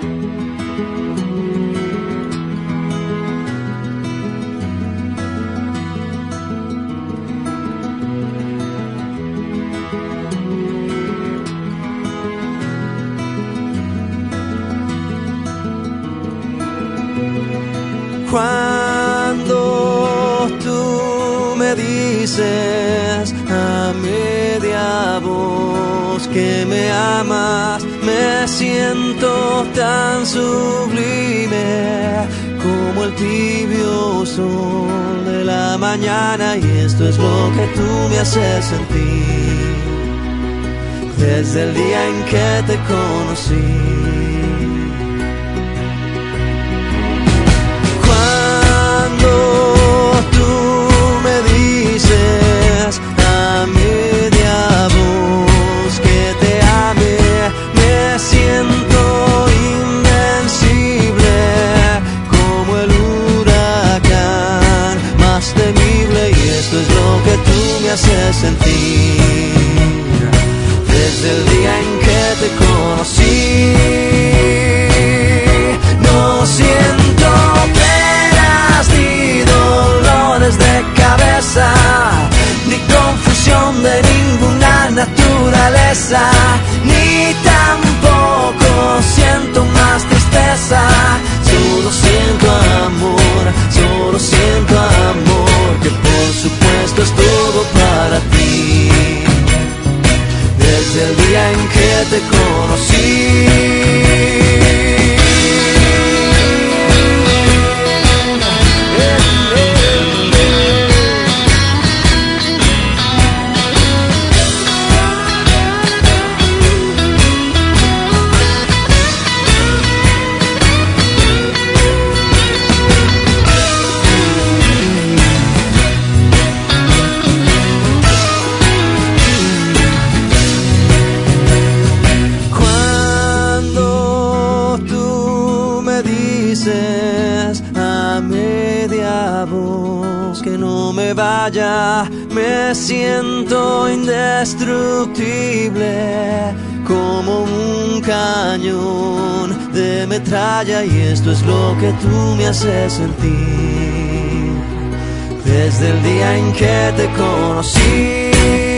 Cuando tú me dices a media voz que me amas, me siento tan sublime como el tibio sol de la mañana, y esto es lo que tú me haces sentir desde el día en que te conocí. Tú me dices a media voz que te ame, me siento invencible como el huracán más temible, y esto es lo que tú me haces sentir desde el día en que te conocí. No siento de cabeza, ni confusión de ninguna naturaleza, ni tampoco siento más tristeza. Solo siento amor, que por supuesto es todo para ti. Desde el día en que te conocí. A media voz que no me vaya, me siento indestructible como un cañón de metralla, y esto es lo que tú me haces sentir desde el día en que te conocí.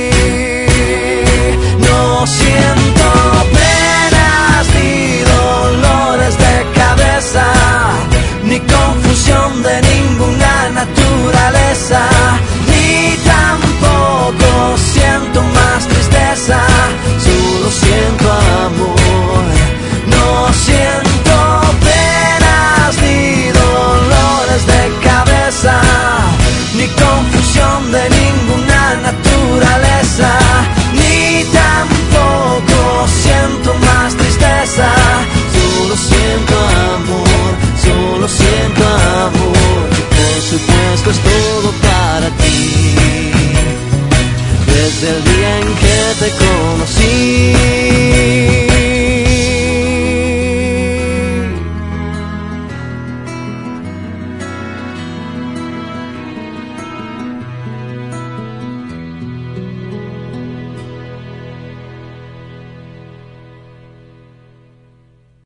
No siento penas ni dolores de cabeza, ni confusión de ninguna naturaleza, ni tampoco siento más tristeza. Solo siento amor, no siento penas ni dolores de cabeza, ni confusión de ninguna naturaleza, ni tampoco siento más tristeza. Solo siento amor, que por supuesto es todo para ti. Desde el día en que te conocí.